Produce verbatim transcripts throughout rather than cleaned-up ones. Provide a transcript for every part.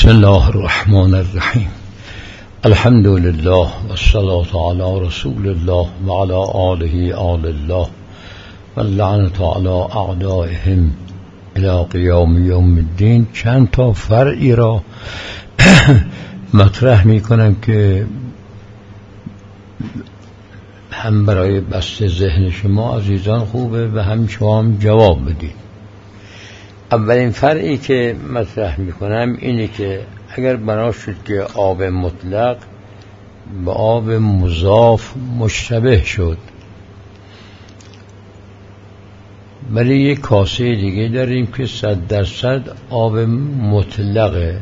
بسم الله الرحمن الرحیم. الحمد لله والصلاة علی رسول الله و علی آله آل الله و اللعنة علی اعدائهم الی قیام یوم الدین. چند تا فرعی را مطرح می کنم که هم برای بسط ذهن شما عزیزان خوبه و هم شما هم جواب بدید. اولین فرعی که مطرح می کنم اینه که اگر بنا شد که آب مطلق به آب مضاف مشتبه شد، ولی یک کاسه دیگه داریم که صد درصد آب مطلقه،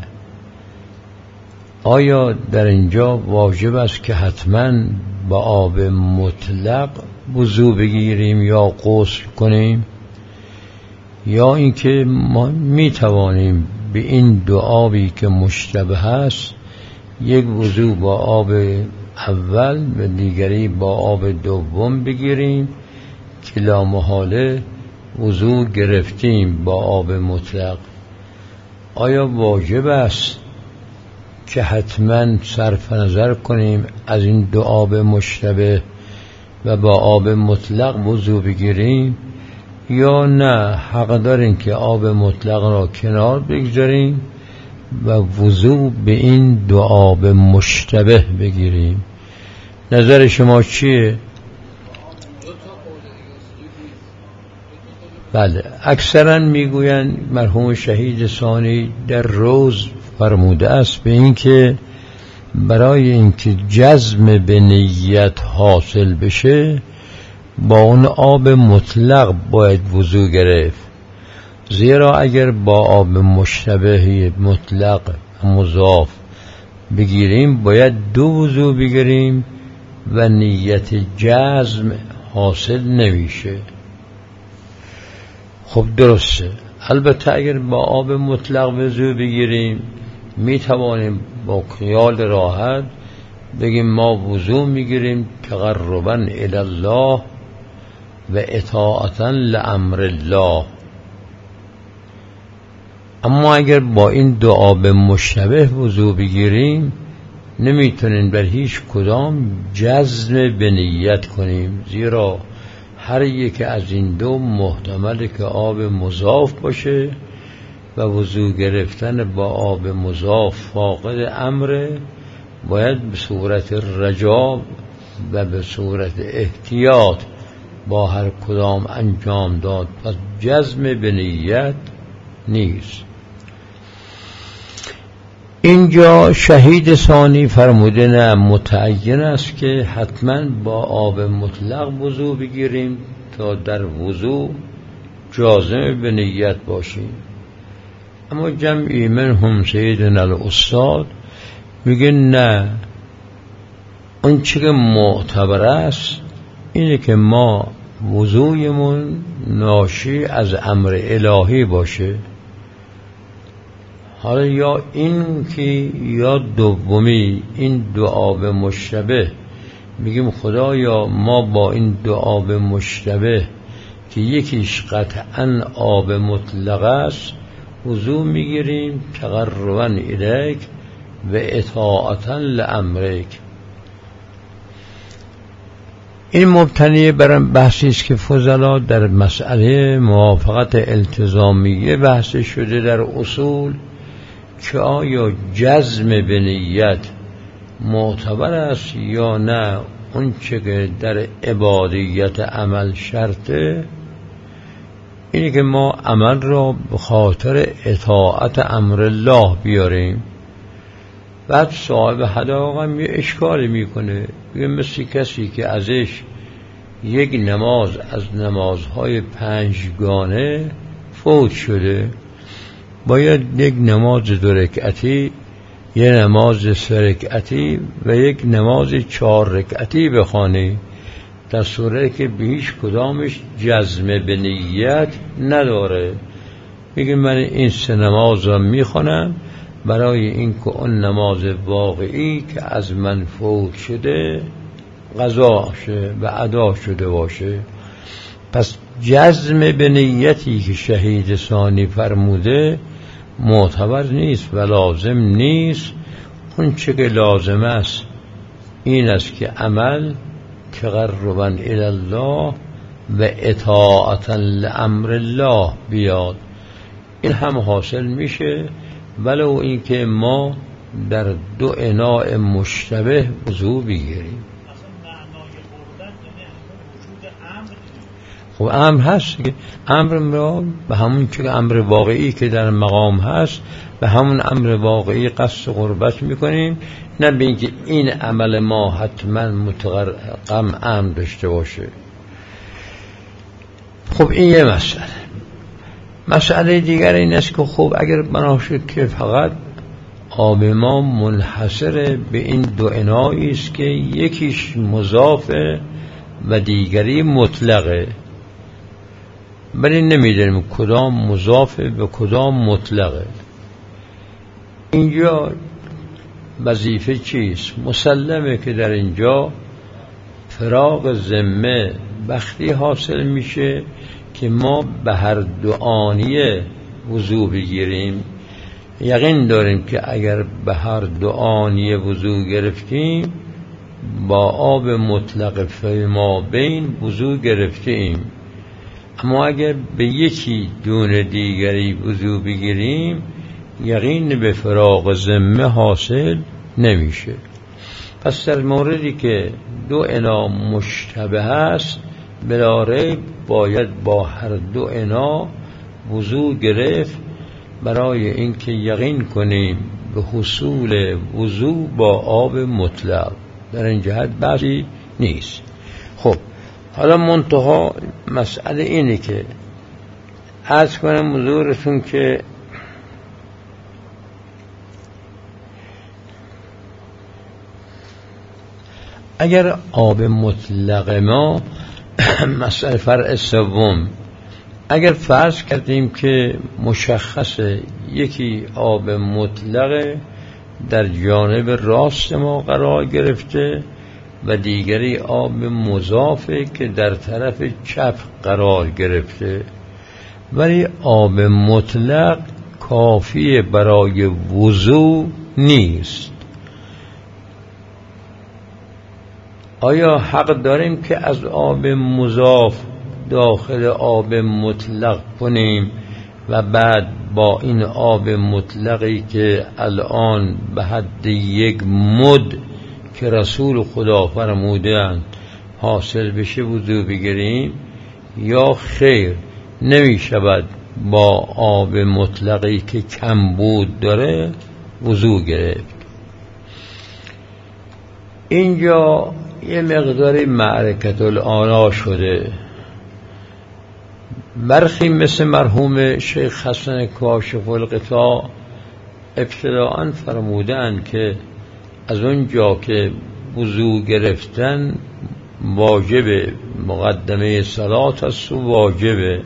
آیا در اینجا واجب است که حتما با آب مطلق وضو بگیریم یا غسل کنیم، یا اینکه ما می توانیم به این دو آبی که مشتبه است یک وضو با آب اول و دیگری با آب دوم بگیریم که لا محاله وضو گرفتیم با آب مطلق؟ آیا واجب است که حتما صرف نظر کنیم از این دو آب مشتبه و با آب مطلق وضو بگیریم، یا نه حق داریم که آب مطلق را کنار بگذاریم و وضو به این دو آب مشتبه بگیریم؟ نظر شما چیه؟ بله، اکثرا میگویند مرحوم شهید ثانی در روز فرموده است به این که برای اینکه جزم به نیت حاصل بشه با اون آب مطلق باید وضو گرفت، زیرا اگر با آب مشتبه مطلق مضاف بگیریم باید دو وضو بگیریم و نیت جزم حاصل نمیشه. خب درسته، البته اگر با آب مطلق وضو بگیریم می توانیم با خیال راحت بگیم ما وضو میگیریم تقربا الی الله و اطاعتا لامر الله. اما اگر با این دو آب مشتبه وضو بگیریم نمیتونیم بر هیچ کدام جزم به نیت کنیم، زیرا هر یک از این دو محتمله که آب مضاف باشه و وضو گرفتن با آب مضاف فاقد امره، باید به صورت رجا و به صورت احتیاط با هر کدام انجام داد، پس جزم به نیت نیست. اینجا شهید ثانی فرموده نه، متعین است که حتما با آب مطلق وضو بگیریم تا در وضو جازم به نیت باشیم. اما جمعی منهم سیدنا الاستاد میگه نه، اون چه که معتبر است اینه که ما وضویمون ناشی از امر الهی باشه. حالا یا این که یا دومی این دو آب مشتبه، میگیم خدایا ما با این دو آب مشتبه که یکیش قطعا آب مطلق است وضو میگیریم تقربا الیک و اطاعتا لامرک. این مبتنی بر بحثی است که فضلا در مسئله موافقت التزامیه بحث شده در اصول که آیا جزم به نیت معتبر است یا نه. اون چه که در عبادیت عمل شرطه اینه که ما عمل را به خاطر اطاعت امر الله بیاریم. بعد صاحب حداقل هم یه اشکالی میکنه، یه مثل کسی که ازش یک نماز از نمازهای پنجگانه فوت شده، باید یک نماز دو رکعتی، یک نماز سه رکعتی و یک نماز چهار رکعتی بخوانی، در صورتی که به هیچ کدامش جزم به نیت نداره. میگه من این سه نماز را میخونم برای اینکه اون نماز واقعی که از من فوت شده قضا شه و ادا شده باشه. پس جزم به نیتی که شهید ثانی فرموده معتبر نیست و لازم نیست. اون چه که لازم است این است که عمل که قربا الی الله و اطاعتا لامر الله بیاد، این هم حاصل میشه ولو اینکه ما در دو اناء مشتبه وضو بگیریم. خب امر هست، امر را به همون که امر واقعی که در مقام هست به همون امر واقعی قصد قربت میکنیم، نه به اینکه این عمل ما حتما متقم امر داشته باشه. خب این یه مسئله. مسئله دیگر این است که خب اگر بنا شد که فقط آب ما منحصر به این دو انایی است که یکیش مضافه و دیگری مطلقه، ولی نمیدونیم کدام مضافه به کدام مطلقه، اینجا وظیفه چیست؟ مسلمه که در اینجا فراغ ذمه وقتی حاصل میشه که ما به هر دو آنیه وضو بگیریم. یقین داریم که اگر به هر دو آنیه وضو گرفتیم با آب مطلق فیما بین وضو گرفتیم، اما اگر به یکی دون دیگری وضو بگیریم یقین به فراغ ذمه حاصل نمیشه. پس در موردی که دو انا مشتبه است بلا ریب باید با هر دو انا وضو گرفت برای اینکه یقین کنیم به حصول وضو با آب مطلق. در این جهت بحثی نیست. خب حالا منتها مسئله اینه که عرض کنم حضورتون که اگر آب مطلق ما مسئله فرع سوم، اگر فرض کردیم که مشخصه یکی آب مطلق در جانب راست ما قرار گرفته و دیگری آب مضافه که در طرف چپ قرار گرفته، ولی آب مطلق کافی برای وضو نیست، آیا حق داریم که از آب مضاف داخل آب مطلق کنیم و بعد با این آب مطلقی که الان به حد یک مد که رسول خدا فرمودند حاصل بشه وضو بگیریم، یا خیر نمی شود با آب مطلقی که کمبود داره وضو گرفت؟ اینجا یه مقداری معرکت الآرا شده. برخی مثل مرحوم شیخ حسن کاشف الغطا ابتداءً فرمودند که از اون جا که وضو گرفتن واجب مقدمه صلات است و واجبه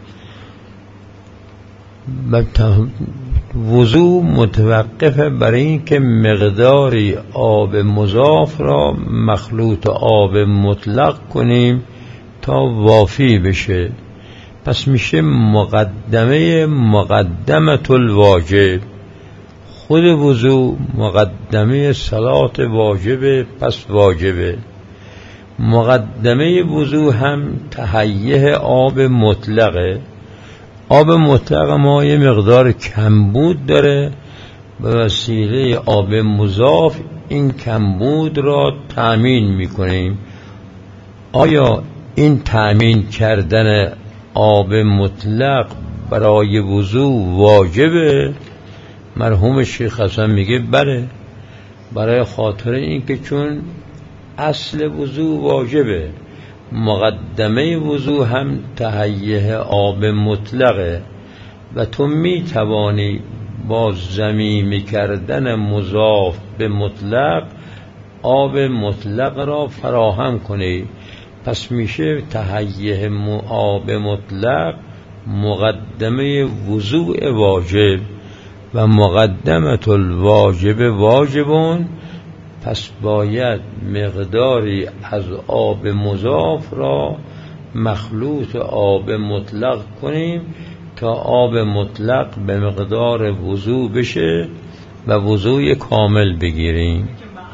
وضو متوقفه برای این که مقداری آب مضاف را مخلوط آب مطلق کنیم تا وافی بشه، پس میشه مقدمه مقدمه الواجب. خود وضو مقدمه صلات واجبه، پس واجبه. مقدمه وضو هم تهیه آب مطلقه. آب مطلق ما یه مقدار کمبود داره، به وسیله آب مضاف این کمبود را تأمین میکنیم. آیا این تأمین کردن آب مطلق برای وضو واجبه؟ مرحوم شیخ حسن میگه بله، برای خاطر این که چون اصل وضو واجبه، مقدمه وضو هم تهیه آب مطلقه و تو می توانی با ضمیمی کردن مضاف به مطلق آب مطلق را فراهم کنی، پس میشه تهیه آب مطلق مقدمه وضوء واجب و مقدمه الواجب واجبون، پس باید مقداری از آب مضاف را مخلوط آب مطلق کنیم تا آب مطلق به مقدار وضو بشه و وضوی کامل بگیریم.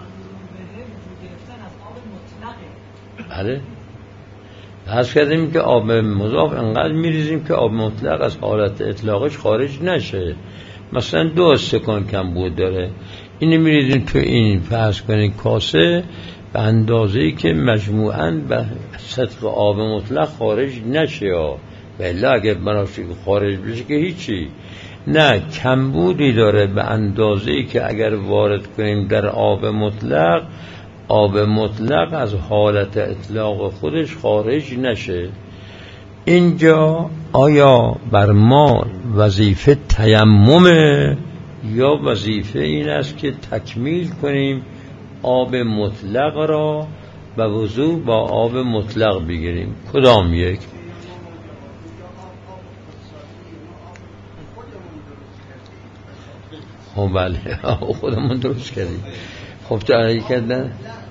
بله حس کردیم که آب مضاف انقدر میریزیم که آب مطلق از حالت اطلاقش خارج نشه. مثلا دو استکان کمبود داره، اینو میریزیم تو این، فرض کنید کاسه، به اندازه‌ای که مجموعاً به صدق آب مطلق خارج نشه، و الا اگه بناشه خارج بشه که هیچی. نه، کمبودی داره به اندازه‌ای که اگر وارد کنیم در آب مطلق، آب مطلق از حالت اطلاق خودش خارج نشه. اینجا آیا بر ما وظیفه تیممه یا وظیفه این است که تکمیل کنیم آب مطلق را و وضو با آب مطلق بگیریم؟ کدام یک؟ خب بله خودمون درست کردیم. خب تا کردن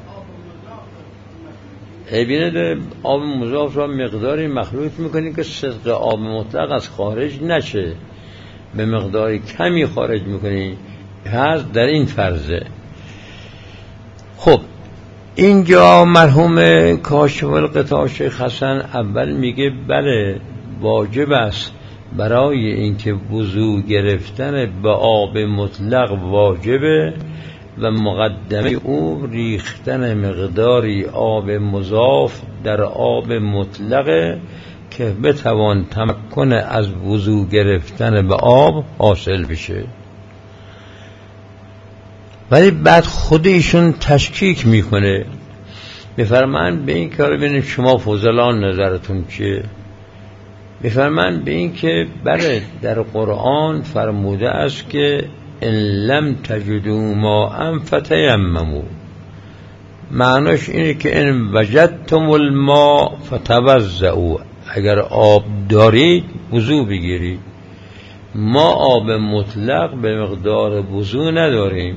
عیبی نداره، آب مضاف را مقداری مخلوط میکنیم که صدق آب مطلق از خارج نشه، به مقداری کمی خارج میکنیم، هست در این فرضه. خب اینجا مرحوم کاشف الغطا شیخ حسن اول میگه بله واجب است برای اینکه وضو گرفتن به آب مطلق واجبه و مقدمه او ریختن مقداری آب مضاف در آب مطلقه که بتوان تمکن از وضو گرفتن به آب حاصل بشه. ولی بعد خود ایشون تشکیک میکنه، میفرمان به این کار ببینیم شما فضلان نظرتون چیه؟ میفرمان به این که بله در قرآن فرموده است که ان لم تجدوا ماء فتیمموا، معناش اینه که ان وجدتم الماء فتوضؤوا، اگر آب دارید وضو بگیرید. ما آب مطلق به مقدار وضو نداریم،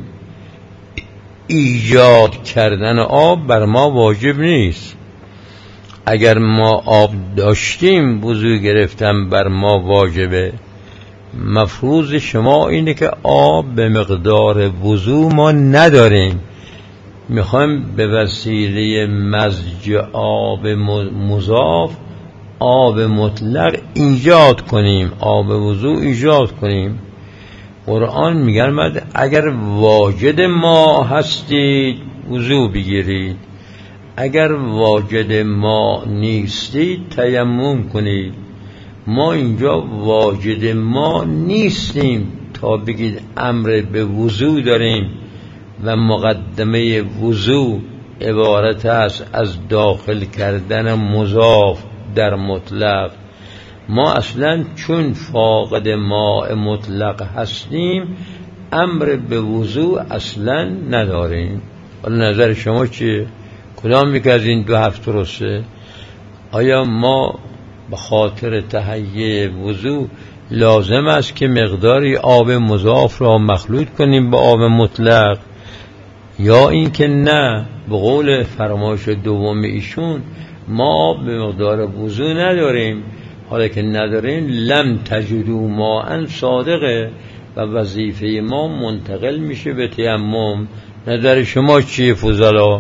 ایجاد کردن آب بر ما واجب نیست. اگر ما آب داشتیم وضو گرفتن بر ما واجبه. مفروض شما اینه که آب به مقدار وضو ما نداریم، میخوایم به وسیله مزج آب مضاف آب مطلق ایجاد کنیم، آب وضو ایجاد کنیم. قرآن میگه اگر واجد ما هستید وضو بگیرید، اگر واجد ما نیستید تیمم کنید. ما اینجا واجد ما نیستیم تا بگید امر به وضو داریم و مقدمه وضو عبارت است از داخل کردن مضاف در مطلق. ما اصلا چون فاقد ماء مطلق هستیم امر به وضو اصلا نداریم. حالا نظر شما چیه؟ کدام یک از این دو هفت درسته؟ آیا ما به خاطر تهیه وضو لازم است که مقداری آب مضاف را مخلوط کنیم با آب مطلق، یا اینکه نه به قول فرمایش دوم ایشون ما به مقدار وضو نداریم، حالا که نداریم لم تجدوا ماء صادقه و وظیفه ما منتقل میشه به تیمم. نظر شما چیه فضلا؟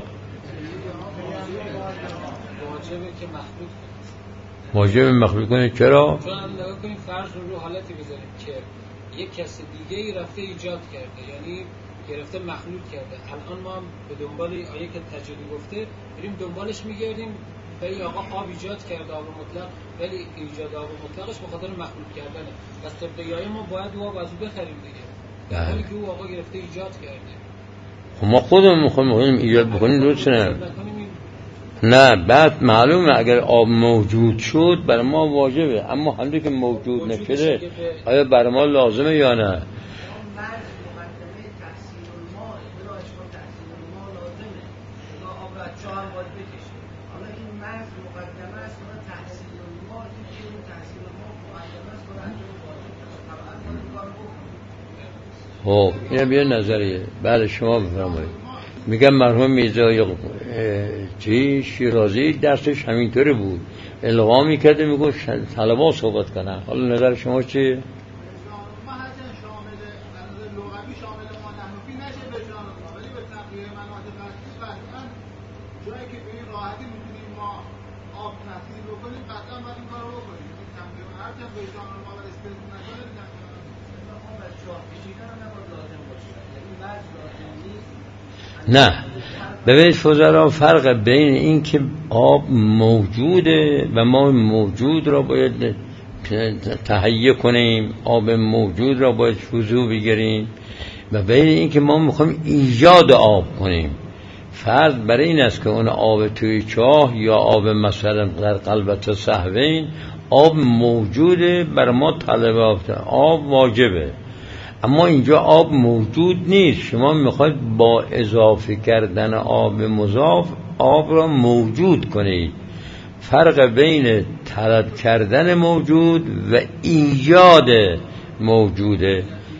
واجب مخلوط کنید. چرا؟ چون هم نگاه کنید فرض رو حالتی بذاریم که یک کس دیگه ای رفته ایجاد کرده، یعنی گرفته مخلوط کرده. الان ما هم به دنبال آیه که تجدید گفته بریم دنبالش میگردیم، ولی آقا آب ایجاد کرده آب مطلق، ولی ایجاد آب مطلقش به خاطر مخلوط کردنه. پس طبق آیه ما باید او آب از او بخریم دیگه، در حالی که او آقا گرفته ایجاد کرده. خب ما خودمون میخوایم ایجاد بکنیم درست نه؟ نه بعد معلومه اگر آب موجود شد بر ما واجبه، اما حالی که موجود نشده آیا بر ما لازمه یا نه؟ خب اینه بیه نظریه. بله شما بفرمایید. میگم مرحوم میرزا چی شیرازی درسش همینطوری بود، القا میکرده میگفت طلبا صحبت کنن. حالا نظر شما چیه؟ نه ببینید فضلا، فرق بین این که آب موجوده و ما موجود را باید تهیه کنیم، آب موجود را باید وضو بگیریم، و بین این که ما میخوایم ایجاد آب کنیم. فرض بر این است که اون آب توی چاه یا آب مثلا در قلبت صحوین آب موجوده، بر ما طلب آب واجبه. اما اینجا آب موجود نیست، شما میخواید با اضافه کردن آب مضاف آب را موجود کنید. فرق بین طلب کردن موجود و ایجاد موجوده.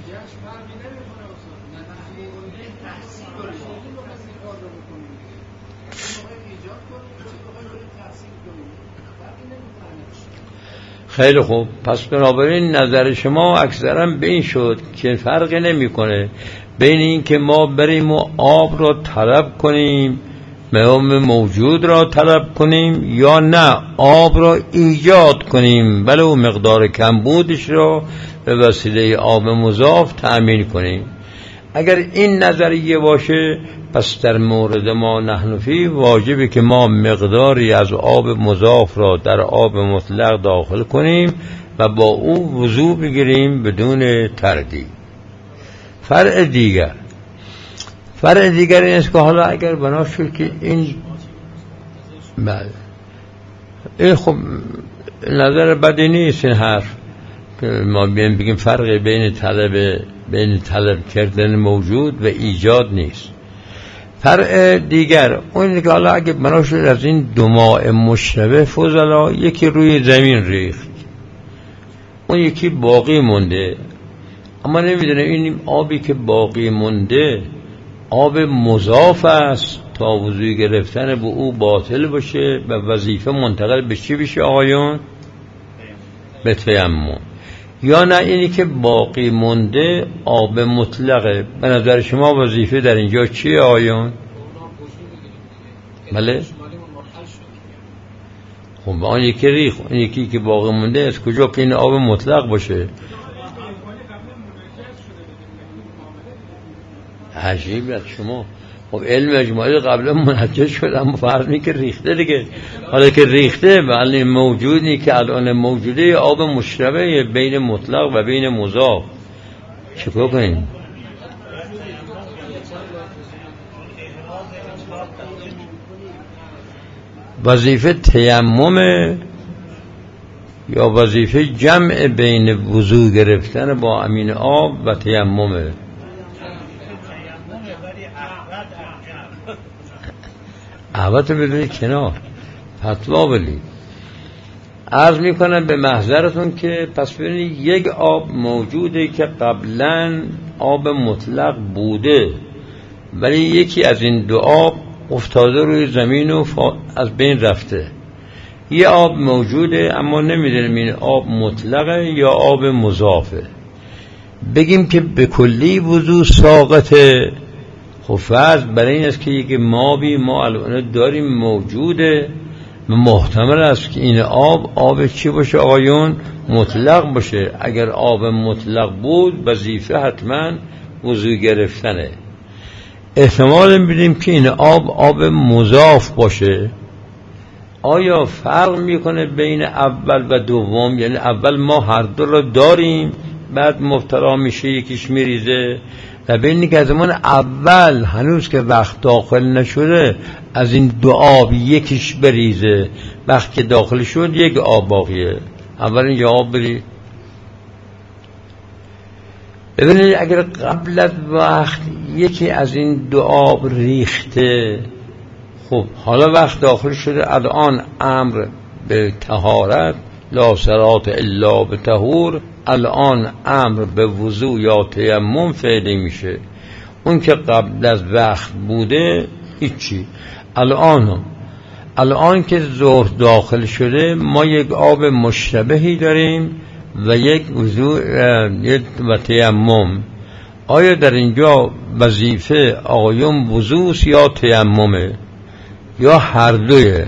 خیلی خوب، پس بنابراین نظر شما اکثرا به این شد که فرقی نمیکنه بین این که ما بریم و آب را طلب کنیم، مهم موجود را طلب کنیم، یا نه آب را ایجاد کنیم بله و مقدار کمبودش را به وسیله آب مضاف تأمین کنیم. اگر این نظریه باشه پس در مورد ما نحنفی واجبه که ما مقداری از آب مضاف را در آب مطلق داخل کنیم و با او وضو بگیریم بدون تردید. فرع دیگر فرع دیگر این است که حالا اگر بنا شد که این بله این خب نظر بدی نیست، این حرف که ما بیم بگیم فرق بین طلب بین طلب کردن موجود و ایجاد نیست. فرع دیگر اون که حالا اگه بنا شد از این دو ماء مشتبه فضلا یکی روی زمین ریخت، اون یکی باقی مونده، اما نمیدونه این آبی که باقی مونده آب مضاف است تا وضوء گرفتن به او باطل باشه و وظیفه منتقل به چی بشه آقایون؟ به تیمم. یا نه اینی که باقی مونده آب مطلقه. به نظر شما وظیفه در اینجا چیه آقایون؟ بله؟ خب آن یکی ریخ، اون یکی که باقی مونده از کجا که این آب مطلق باشه؟ عجیب از شما. خب علم اجماعی قبلا منجز شد، اما فرض می که ریخته دیگه. حالا که ریخته ولی موجودی که الان موجوده آب مشتبه بین مطلق و بین مضاف، چیکار کنیم؟ وظیفه تیمم یا وظیفه جمع بین وضو گرفتن با امین آب و تیممه؟ احوت بدونی کنار فتوا بلی. عرض میکنم به محضرتون که پس ببینید یک آب موجوده که قبلا آب مطلق بوده، ولی یکی از این دو آب افتاده روی زمین و از بین رفته. یه آب موجوده اما نمیدونیم این آب مطلقه یا آب مضافه. بگیم که به کلی وضو ساقطه. خب فرض برای این است که یک مابی ما الان داریم موجوده، محتمل است که این آب آب چی باشه آقایون؟ مطلق باشه. اگر آب مطلق بود وظیفه حتما وضو گرفتنه. احتمال میدیم که این آب آب مضاف باشه. آیا فرق میکنه بین اول و دوم؟ یعنی اول ما هر دو رو داریم بعد مبتلا میشه یکیش میریزه، و بینی که از زمان اول هنوز که وقت داخل نشده از این دو آب یکیش بریزه، وقت که داخل شد یک آب باقیه، اول این آب بری. ببینید اگر قبل از وقت یکی از این دو آب ریخته، خب حالا وقت داخل شده، الان امر به طهارت لا صلات الا به طهور، الان امر به وضو یا تیمم فعلی میشه. اون که قبل از وقت بوده هیچی. الان الان که ظهر داخل شده ما یک آب مشتبهی داریم و یک وضوء و تیمم. آیا در اینجا وظیفه آقایون وضوء یا تیممه یا هر دویه؟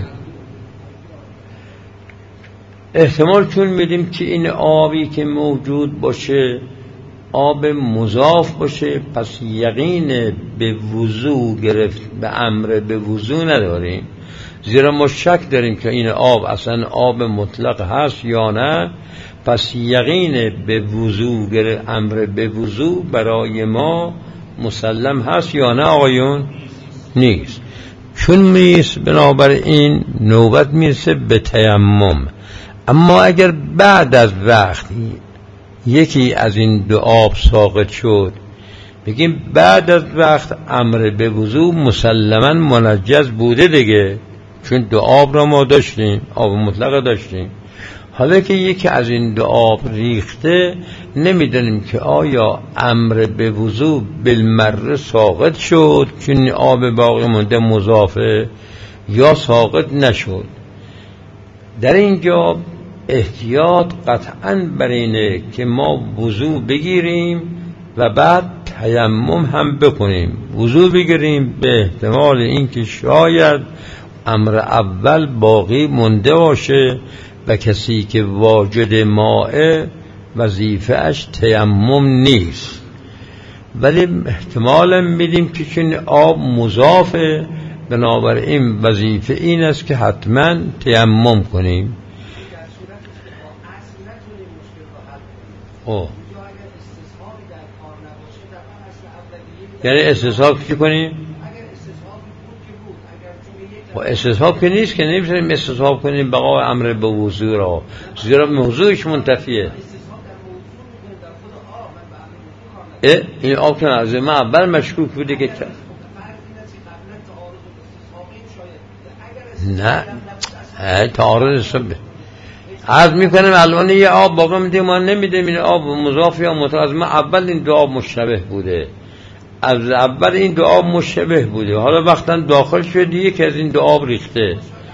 احتمال چون میدیم که این آبی که موجود باشه آب مضاف باشه، پس یقین به وضوء گرفت به امر به وضوء نداریم، زیرا ما شک داریم که این آب اصلا آب مطلق هست یا نه. پس یقین به وضوء گرفت امر به وضوء برای ما مسلم هست یا نه آقایون؟ نیست. چون نیست بنابراین نوبت میرسه به تیمم. اما اگر بعد از وقتی یکی از این دو آب ساقط شد، بگیم بعد از وقت امر به وضوء مسلما منجز بوده دیگه، چون دو آب را ما داشتیم، آب مطلق داشتیم. حالا که یکی از این دو آب ریخته نمیدونیم که آیا امر به وضوء بالمره ساقط شد چون آب باقی مونده مضافه یا ساقط نشد. در اینجا احتیاط قطعاً بر اینه که ما وضوء بگیریم و بعد تیمم هم بکنیم. وضوء بگیریم به احتمال اینکه شاید امر اول باقی مونده باشه و کسی که واجد ماء وظیفه اش تیمم نیست، ولی احتمالا میدیم که چون آب مضافه بنابراین وظیفه این است که حتما تیمم کنیم. او یعنی استصحاب چی کنیم؟ و استصحاب که نیست که نمیتونیم استصحاب کنیم بقا امر به وضوء را، زیرا موضوعش منتفیه. این آب که از ما اول مشکوک بوده که نه تعارض صبح عرض میکنم الان یه آب باقی میده ما نمیدیم، این آب مضاف یا مطلق. از ما اول این دو آب مشتبه بوده، از اول این دو آب مشتبه بوده، حالا وقتا داخل شد یکی از این دو آب ریخته.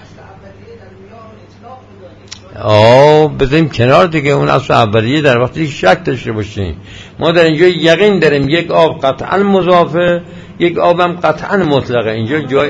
آه بذاریم کنار دیگه، اون اصل اولیه در وقتی شک داشته باشیم. ما در اینجا یقین داریم یک آب قطعا مضافه، یک آب هم قطعا مطلقه. اینجا جای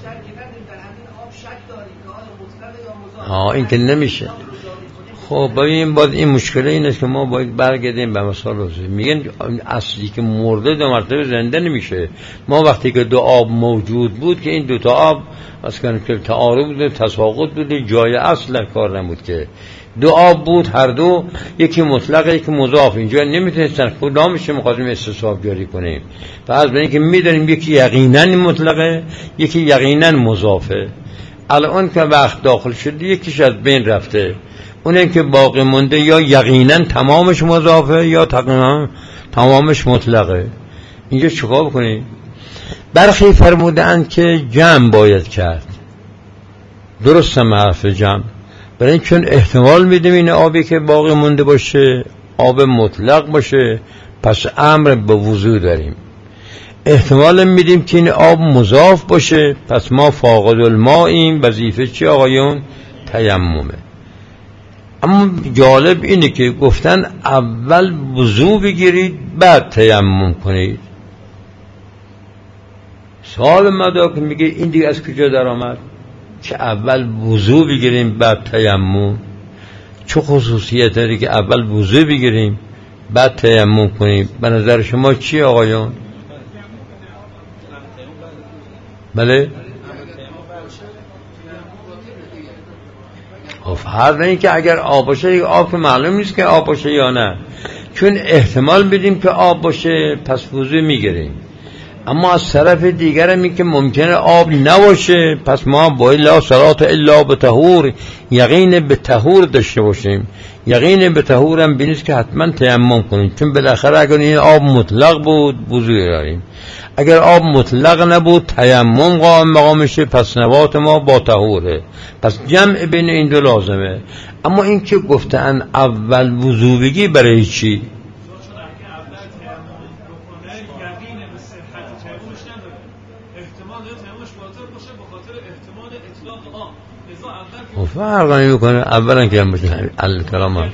آه این که نمیشه. خب ببین باز این مشکله این است که ما باید برگردیم به مثال روزی. میگن اصلی که مرده دو مرتبه زنده نمیشه. ما وقتی که دو آب موجود بود که این دو تا آب اصلا که تعارض بود، تساقط بود، جای اصل کار نبود که دو آب بود، هر دو یکی مطلق یکی مضاف. اینجا نمیتونستن کدامش می‌خواستیم استصحاب جاری کنیم. پس ببینید که میدونیم یکی یقینا مطلقه یکی یقینا مضافه. الان که وقت داخل شده یکیش از بین رفته، اونه که باقی مونده یا یقینا تمامش مضافه یا تقریبا تمامش مطلقه. اینجا چیکار بکنیم؟ برخی فرمودند که جمع باید کرد. درست هم حرف جمع، برای این چون احتمال میدیم این آبی که باقی مونده باشه آب مطلق باشه، پس امر به وضوء داریم. احتمال میدیم که این آب مضاف باشه، پس ما فاقد المائیم، وظیفه چی آقایون؟ تیممه. اما جالب اینه که گفتن اول وضو بگیرید بعد تیمم کنید. سوال مدا که میگه این دیگه از کجا در آمد که اول وضو بگیریم بعد تیمم؟ چه خصوصیت داره که اول وضو بگیریم بعد تیمم کنیم؟ به نظر شما چی آقایون؟ بله؟ فرض این که اگر آب باشه آب که معلوم نیست که آب باشه یا نه، چون احتمال بدیم که آب باشه پس وضو میگیریم. اما از طرف دیگر هم این که ممکنه آب نباشه، پس ما باید لا صلات الا بطهور، یقین به طهور داشته باشیم. یقین به طهور هم بینیست که حتما تیمم کنیم، چون بالاخره اگر این آب مطلق بود وضو داریم، اگر آب مطلق نبود تیمم قائم مقامشه، پس نبات ما با طهوره. پس جمع بین این دو لازمه. اما این که گفتن اول وضو بگی برای چی؟ احتمال تیممش باطل باشه به خاطر احتمال اطلاق آن. فرق نمیکنه. اولا که هم باشه الکلام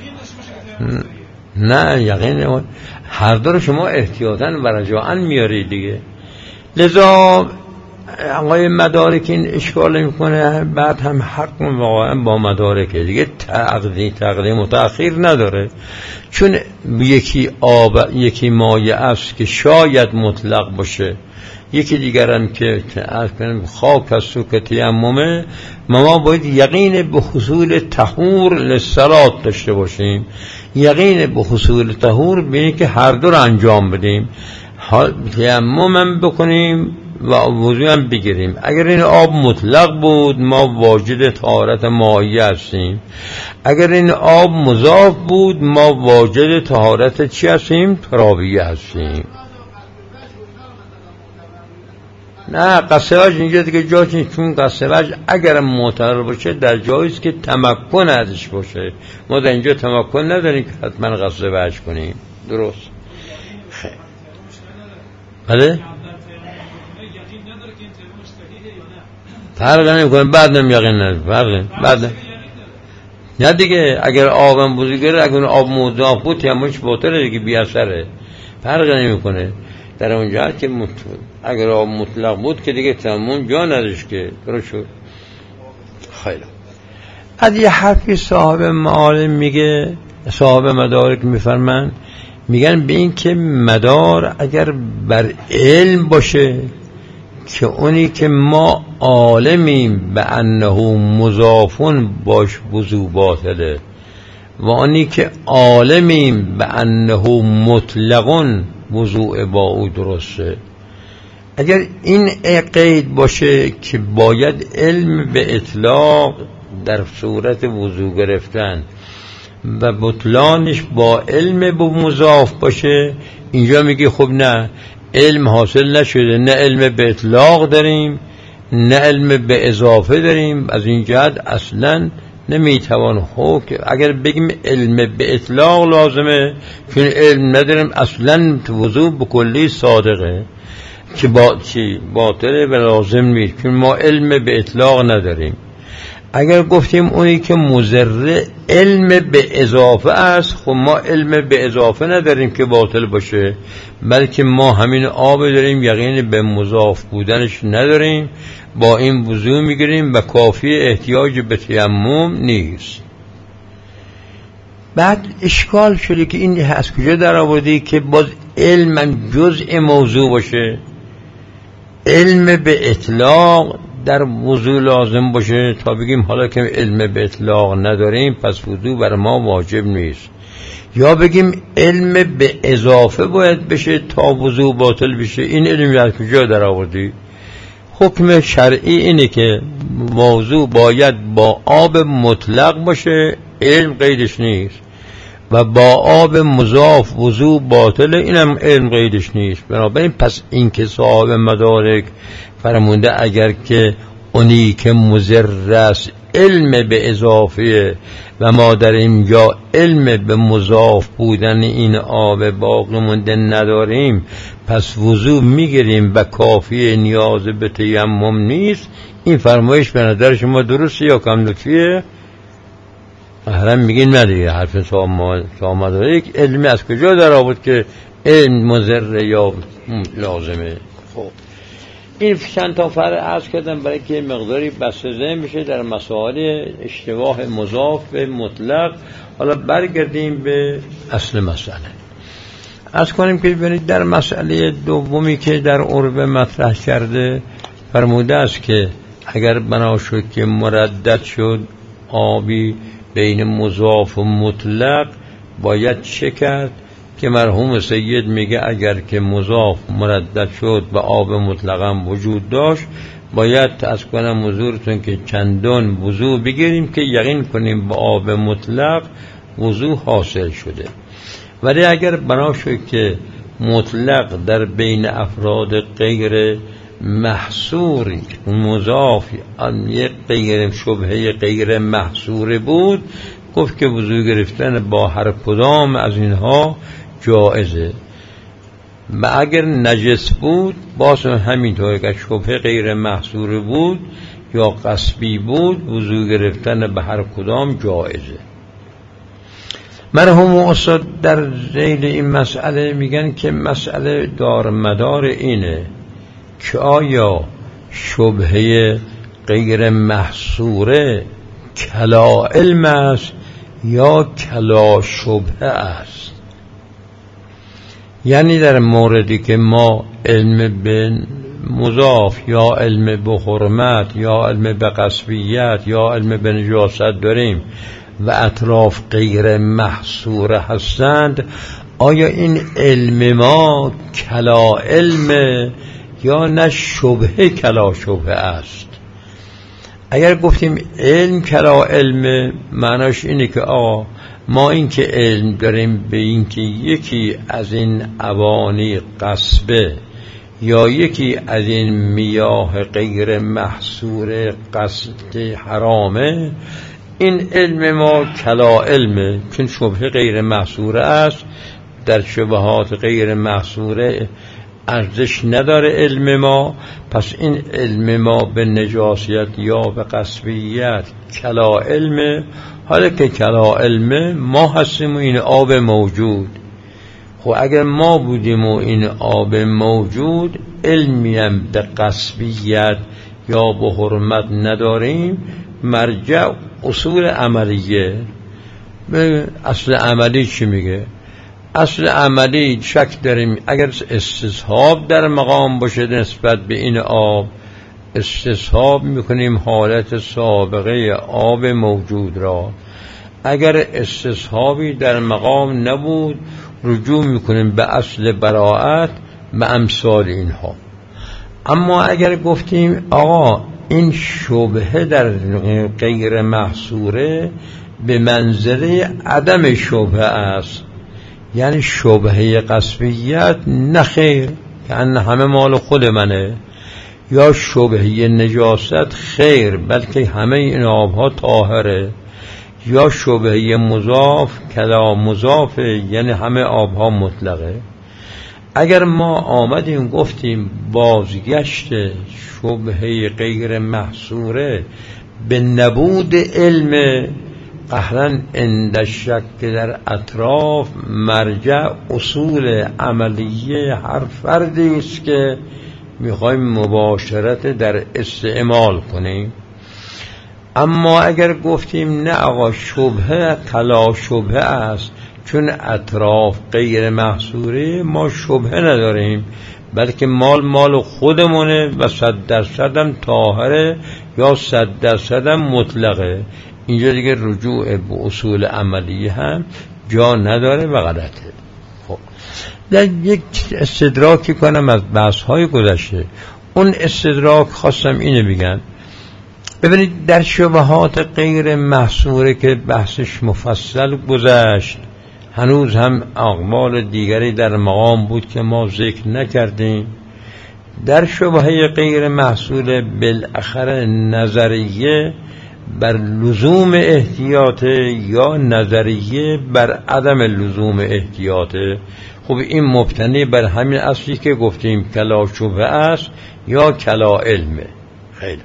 نه یقین هر دو رو شما احتیاطاً و رجاءً میارید دیگه. لذا آقای مدارک این اشکال میکنه، بعد هم حق واقعا با مدارک دیگه تقدیم تقدیم و تأخیر نداره، چون یکی آب یکی مایه است که شاید مطلق باشه، یکی دیگر هم که خاک است و که تیممه. ما باید یقین به حصول طهور للصلاة داشته باشیم، یقین به حصول طهور بینیم که هر دو رو انجام بدیم، تیمم هم بکنیم و وضو هم بگیریم. اگر این آب مطلق بود ما واجد طهارت مائیه هستیم، اگر این آب مضاف بود ما واجد طهارت چی هستیم؟ ترابیه هستیم. نه قصه وجه اینجا دیگه جاش نیست، چون قصه وجه اگر معتبر باشه در جاییست که تمکن ازش باشه. ما در اینجا تمکن نداریم که حتما قصه وجه کنیم. درست خیلی بله فرق نمی کنه، بعد نمی یقین نداره فرق بعد نه دیگه. اگر آبم بزرگره، اگر آب مضاف بود تیممش باطله دیگه، بی اثره، فرق نمی کنه در اونجا که مت... اگر آب مطلق بود که دیگه تیمم جا نداشت که درست شد. خیلی از یه حرفی صاحب معالم میگه، صاحب مدارک میفرمن، میگن به این که مدار اگر بر علم باشه که اونی که ما عالمیم به انه مضافون باش وضو باطله و اونی که عالمیم به انه مطلقون وضوء با او درسته. اگر این قید باشه که باید علم به اطلاق در صورت وضو گرفتن و بطلانش با علم به مضاف باشه، اینجا میگه خب نه علم حاصل نشده، نه علم به اطلاق داریم نه علم به اضافه داریم، از این جهت اصلا نمیتوان حکم. اگر بگیم علم به اطلاق لازمه، چون علم نداریم اصلا وضو به کلی صادقه که با چی باطله و لازم نیست، چون ما علم به اطلاق نداریم. اگر گفتیم اونی که مضر علم به اضافه است، خب ما علم به اضافه نداریم که باطل باشه، بلکه ما همین آب داریم، یقین به مضاف بودنش نداریم، با این وضو میگیریم و کافی احتیاج به تیمم نیست. بعد اشکال شده که این از کجا در آوردی که باز علم جزء موضوع باشه، علم به اطلاق در وضو لازم باشه تا بگیم حالا که علم به اطلاق نداریم پس وضو بر ما واجب نیست، یا بگیم علم به اضافه باید بشه تا وضو باطل بشه. این علم از کجا در آوردی؟ حکم شرعی اینه که موضوع باید با آب مطلق باشه، علم قیدش نیست، و با آب مضاف وضو باطله، اینم علم قیدش نیست. بنابراین پس این که صاحب مدارک فرمونده اگر که اونی که مضر است علم به اضافه و ما در اینجا علم به مضاف بودن این آب باقی مونده نداریم، پس وضو میگیریم و کافی نیاز به تیمم نیست، این فرمایش به نظر شما درسته یا کم لطفیه؟ احرام میگین ندیگه حرف صاحب مدارک علمی از کجا در آورد که علم مضر یا لازمه؟ خب این چند تا فرق عرض کردم برای که مقداری بسته میشه در مسائل اشتباه مضاف به مطلق. حالا برگردیم به اصل مسئله. عرض کنیم که ببینید در مسئله دومی که در عرب مطرح کرده فرموده است که اگر بنا شد که مردد شد آبی بین مضاف و مطلق باید چه کرد؟ که مرحوم سید میگه اگر که مضاف مردد شد و آب مطلقا وجود داشت باید از کنم حضورتون که چندان وضو بگیریم که یقین کنیم با آب مطلق وضو حاصل شده. ولی اگر بنا شد که مطلق در بین افراد غیر محصوری مضاف یک غیر شبهه غیر محصور بود، گفت که وضو گرفتن با هر کدام از اینها جائزه. و اگر نجس بود باز همینطور که شبهه غیر محصور بود یا قصبی بود وضو گرفتن به هر کدام جایزه. مرحوم استاد در ذیل این مسئله میگن که مسئله دار مدار اینه که آیا شبهه غیر محصوره کلا علم است یا کلا شبهه است. یعنی در موردی که ما علم به مضاف یا علم به حرمت یا علم به قصبیت یا علم به نجاست داریم و اطراف غیر محصوره هستند، آیا این علم ما کلا علم یا نه شبهه کلا شبهه است؟ اگر گفتیم علم کلا علم معناش اینه که آقا ما این که علم داریم به این که یکی از این اوانی قصبه یا یکی از این میاه غیر محصور قصد حرامه، این علم ما کلا علمه، چون شبهه غیر محصوره است. در شبهات غیر محصوره ارزش نداره علم ما، پس این علم ما به نجاسیت یا به قصبیت کلا علمه. حالا که کلا علمه ما هستیم و این آب موجود، خب اگر ما بودیم و این آب موجود علمیم به قصبیت یا به حرمت نداریم، مرجع اصول عملیه. به اصل عملی چی میگه؟ اصل عملی شک داریم اگر استصحاب در مقام باشه نسبت به این آب، استصحاب میکنیم حالت سابقه آب موجود را. اگر استصحابی در مقام نبود رجوع میکنیم به اصل براءت به امثال اینها. اما اگر گفتیم آقا این شبهه در غیر محصوره به منزله عدم شبهه است، یعنی شبهه قصبیت نخیر که ان همه مال خود منه، یا شبهه نجاست خیر بلکه همه این آبها طاهره، یا شبهه مضاف کلا مضافه یعنی همه آبها مطلقه. اگر ما آمدیم گفتیم بازگشت شبهه غیر محصوره به نبود علم، قهرن عند شک در اطراف مرجع اصول عملیه هر فردی است که میخوایم مباشرت در استعمال کنیم. اما اگر گفتیم نه آقا شبهه کلا شبهه است، چون اطراف غیر محصوره ما شبهه نداریم بلکه مال مال خودمونه و صد درصد هم طاهره یا صد درصد هم مطلقه، اینجا دیگه رجوع به اصول عملی هم جا نداره و غلطه. خب در یک استدراکی کنم از بحث های گذشته. اون استدراک خواستم اینو بگم، ببینید در شبهات غیر محصوره که بحثش مفصل گذشت، هنوز هم اقوال دیگری در مقام بود که ما ذکر نکردیم. در شبهه غیر محصوره بالاخره نظریه بر لزوم احتیاطه یا نظریه بر عدم لزوم احتیاطه. خب این مبتنی بر همین اصلی که گفتیم کلا شبهه است یا کلا علمه. خیلی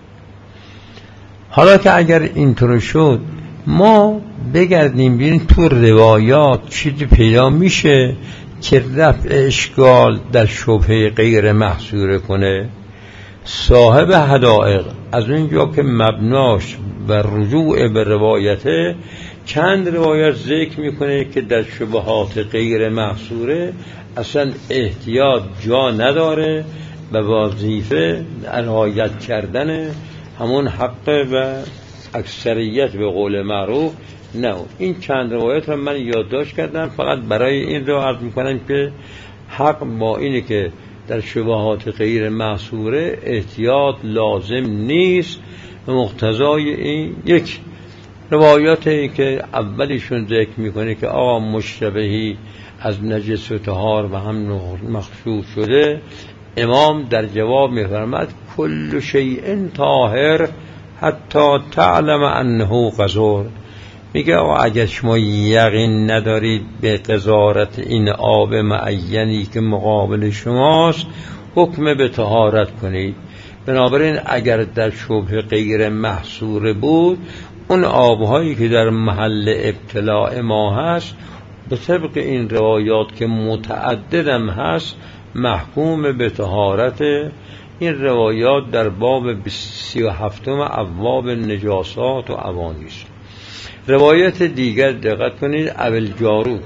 حالا که اگر اینطور شد ما بگردیم ببینیم تو روایات چیزی پیدا میشه که رفع اشکال در شبهه غیر محصوره کنه. صاحب حدائق از اونجا که مبناش و رجوع به روایته چند روایت ذکر میکنه که در شبهات غیر محصوره اصلا احتیاط جا نداره و وظیفه رعایت کردن همون حق و اکثریت به قول معروف نه. این چند روایت رو من یادداشت کردم فقط برای این رو عرض میکنم که حق با اینه که در شبهات غیر محصوره احتیاط لازم نیست و مقتضای این یک روایاتی که اولیشون ذکر میکنه که آقا مشتبهی از نجس و طهار و هم مخشوع شده، امام در جواب میفرماد کل شیء طاهر حتی تعلم انه قذور، میگه آقا اگر شما یقین ندارید به قذارت این آب معینی که مقابل شماست، حکم به طهارت کنید. بنابراین اگر در شبه غیر محصور بود، اون آبهایی که در محل ابتلاع ما هست به طبق این روایات که متعددم هست محکوم به طهارت. این روایات در باب سی و هفتم ابواب نجاسات و اوانی است. روایت دیگر دقت کنید، ابوالجارود.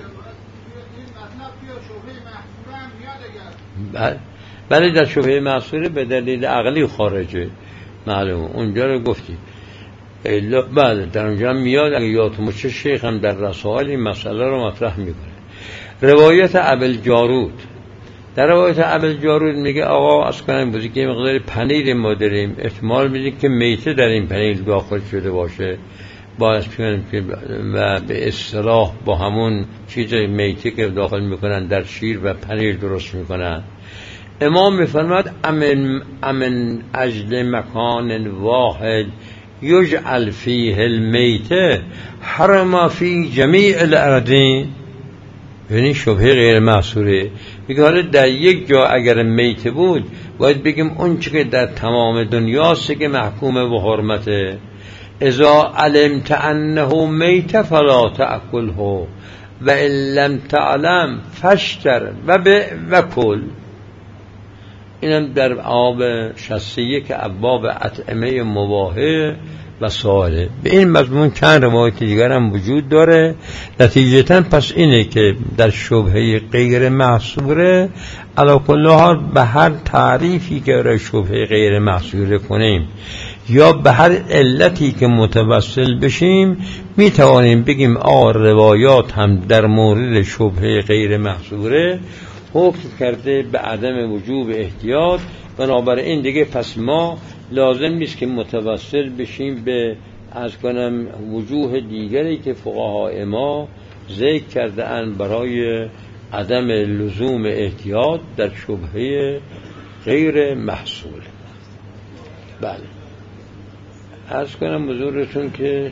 بله در شبهه محصوره به دلیل عقلی خارجه، معلومه اونجا رو گفتید. بله در اونجا میاد، اگه یادتون باشه شیخ هم در رسائل این مسئله رو مطرح میکنه. روایت ابوالجارود، در روایت ابوالجارود میگه آقا از کنم بودی که مقدار پنیر ما داریم، احتمال میدیم که میته در این پنیر داخل شده باشه، باعث کنیم که و به اصطلاح با همون چیز میته که داخل میکنن در شیر و پنیر درست میکنن. امام میفرماد امن امن اجل مکان واحد یجعل فیه المیته حرم فی جمیع الارضین. یعنی شبهه غیر محصوره. میگه حالا در یک جا اگر میته بود باید بگیم اون چی که در تمام دنیاست که محکوم به حرمته. اذا علمت انه میت فلا تأکله و ان لم تعلم فاشتر و و کل. اینم در آب شصت و یک ابواب اطعمه مباحه و سواله. به این مضمون چند روایت دیگر هم وجود داره. نتیجتاً پس اینه که در شبهه غیر محصوره علی کل حال به هر تعریفی که برای شبهه غیر محصوره کنیم یا به هر علتی که متوسل بشیم می توانیم بگیم آ روایات هم در مورد شبهه غیر محصوره حکم کرده به عدم وجوب احتیاط. بنابراین دیگه پس ما لازم نیست که متوسل بشیم به از کنم وجوه دیگری که فقهای ما ذکر کرده اند برای عدم لزوم احتیاط در شبهه غیر محصول. بله عرض کنم حضورتون که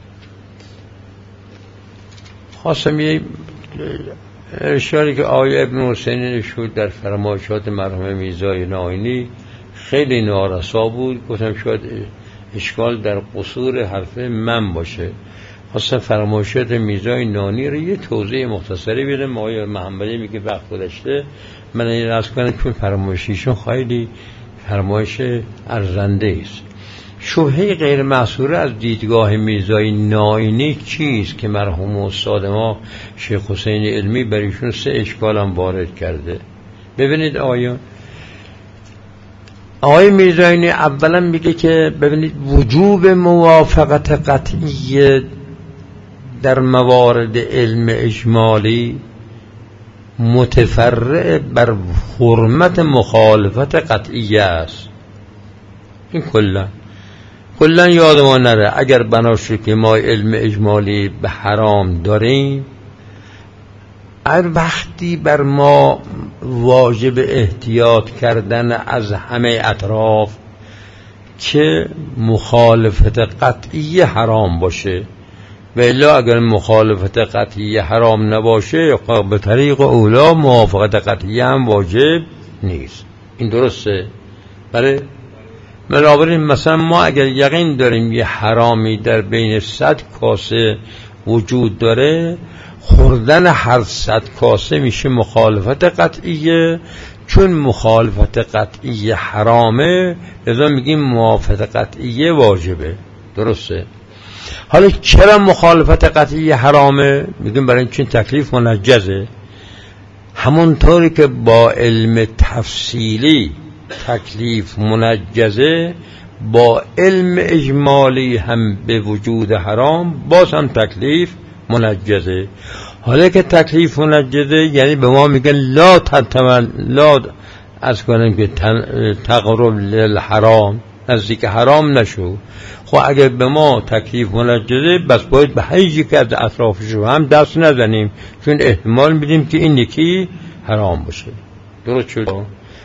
خواستم یه اشاره که آیه ابن حسین شد در فرمایشات مرحوم میرزای ناینی خیلی نارسا بود. گفتم شاید اشکال در قصور حرف من باشه. خواستم فرمایشات میرزای نانی رو یه توضیح مختصری بدم. آیه محمدی میگه وقت گذشته من این راز کنم چون فرمایشیشون خیلی فرمایش ارزنده است. شبهه غیر محصوره از دیدگاه میرزای ناینی چیست که مرحوم استاد ما شیخ حسین علمی بر ایشون سه اشکال هم وارد کرده. ببینید آیا آقای میرزایی اولا میگه که ببینید وجوب موافقت قطعی در موارد علم اجمالی متفرع بر حرمت مخالفت قطعی است. این کلا کلا یادمان نره اگر بناشه که ما علم اجمالی به حرام داریم، هر وقتی بر ما واجب احتیاط کردن از همه اطراف که مخالفت قطعی حرام باشه، و الا اگر مخالفت قطعی حرام نباشه به طریق اولا موافقت قطعی هم واجب نیست. این درسته؟ بله. بنابراین مثلا ما اگر یقین داریم یه حرامی در بین صد کاسه وجود داره، خوردن هر صد کاسه میشه مخالفت قطعیه. چون مخالفت قطعی حرامه لذا میگیم موافقت قطعی واجبه. درسته؟ حالا چرا مخالفت قطعی حرامه؟ میگیم برای چون تکلیف منجزه. همونطوری که با علم تفصیلی تکلیف منجزه، با علم اجمالی هم به وجود حرام باز هم تکلیف منجزه. حالا که تکلیف منجزه یعنی به ما میگن لا تتمن لا از کنیم که تقرب للحرام، نزدیک حرام نشو. خب اگر به ما تکلیف منجزه بس باید به هر یک که از اطرافش هم دست نزنیم، چون احتمال میدیم که این یکی حرام باشه. درست شد؟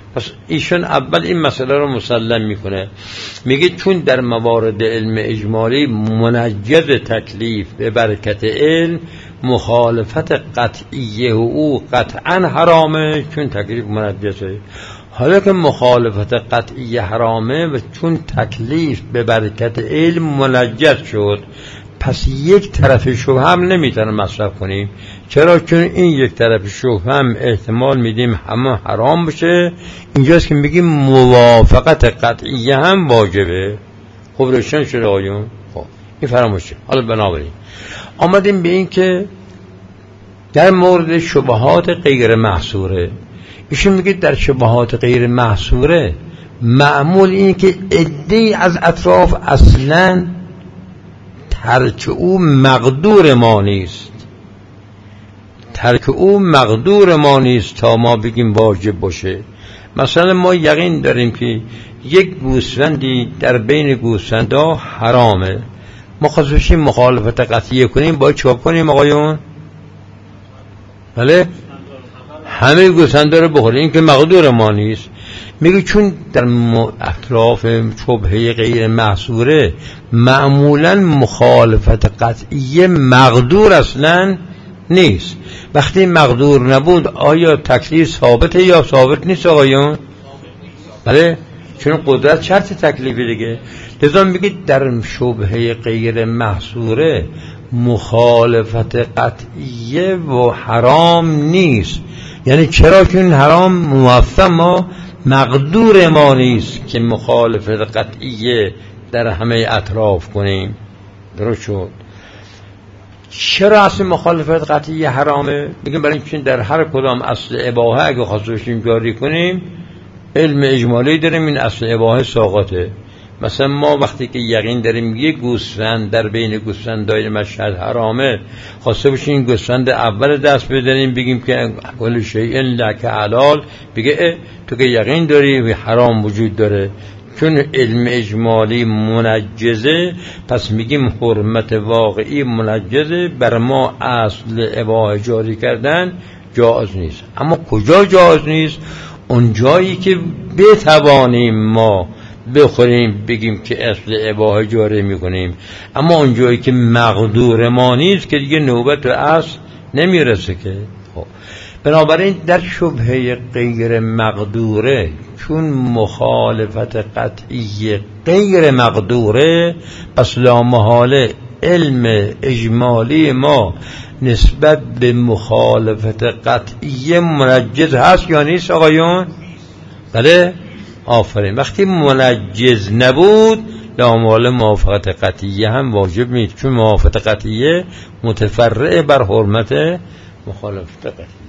پس ایشون اول این مسئله رو مسلم میکنه، میگه چون در موارد علم اجمالی منجز تکلیف به برکت علم، مخالفت قطعیه او قطعا حرامه چون تکلیف منجزه. حالا که مخالفت قطعی حرامه و چون تکلیف به برکت علم منجز شد، پس یک طرف شبهه هم نمیتونه مصرف کنیم. چرا؟ چون این یک طرف شبهه هم احتمال میدیم همه حرام بشه. اینجاست که میگیم موافقت قطعی هم واجبه. خب روشن شده آیون؟ خب این فراموشه. حالا بنابراین آمدیم به این که در مورد شبهات غیر محصوره، ایشون میگه در شبهات غیر محصوره معمول این که عده‌ای از اطراف اصلاً ترک او مقدور ما نیست، ترک او مقدور ما نیست تا ما بگیم واجب باشه. مثلا ما یقین داریم که یک گوسفندی در بین گوسفندا حرامه، ما خصوصی مخالفت قطعیه کنیم باید چاپ کنیم آقایون؟ بله؟ همه گوسفندا رو بخوریم، این که مقدور ما نیست. میگه چون در اطراف شبهه غیر محصوره معمولا مخالفت قطعیه مقدور اصلا نیست. وقتی مقدور نبود آیا تکلیف ثابته یا ثابت نیست آقایون؟ بله، چون قدرت شرط تکلیفی دیگه. لذا میگه در شبهه غیر محصوره مخالفت قطعیه و حرام نیست. یعنی چرا؟ چون حرام موفق ما مقدور ما نیست که مخالفت قطعیه در همه اطراف کنیم. درست شد. چرا اصل مخالفت قطعیه حرامه؟ میگم برای اینکه در هر کدام اصل اباحه اگه خواستیم جاری کنیم علم اجمالی داریم این اصل اباحه ساقطه. مثلا ما وقتی که یقین داریم یک گوسفند در بین گوسفندای مشهد حرامه، خواسته باشیم این گوسفند اول دست بزنیم بگیم که کل شیء لک حلال، بگه تو که یقین داری حرام وجود داره. چون علم اجمالی منجزه پس میگیم حرمت واقعی منجزه، بر ما اصل اباحه جاری کردن جایز نیست. اما کجا جایز نیست؟ اون جایی که بتوانیم ما بخوریم بگیم که اصل اباحه جاری میکنیم، اما اون جایی که مقدور ما نیست که دیگه نوبت به اصل نمیرسه که. خب بنابراین در شبهه غیر مقدوره چون مخالفت قطعی غیر مقدوره، پس لا محاله علم اجمالی ما نسبت به مخالفت قطعی منجز هست یا نیست آقایون؟ بله؟ آفرین. وقتی منجز نبود لا محاله موافقت قطعیه هم واجب نیست، چون موافقت قطعیه متفرع بر حرمت مخالفت قطعیه.